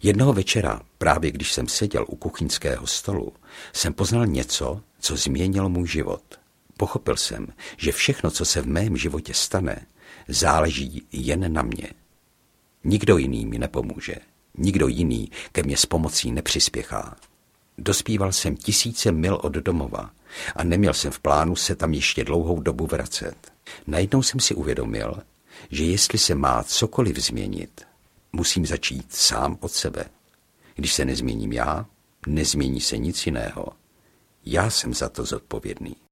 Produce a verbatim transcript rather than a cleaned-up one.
Jednoho večera, právě když jsem seděl u kuchyňského stolu, jsem poznal něco, co změnilo můj život. Pochopil jsem, že všechno, co se v mém životě stane, záleží jen na mě. Nikdo jiný mi nepomůže. Nikdo jiný ke mně s pomocí nepřispěchá. Dospíval jsem tisíce mil od domova a neměl jsem v plánu se tam ještě dlouhou dobu vracet. Najednou jsem si uvědomil, že jestli se má cokoliv změnit, musím začít sám od sebe. Když se nezměním já, nezmění se nic jiného. Já jsem za to zodpovědný.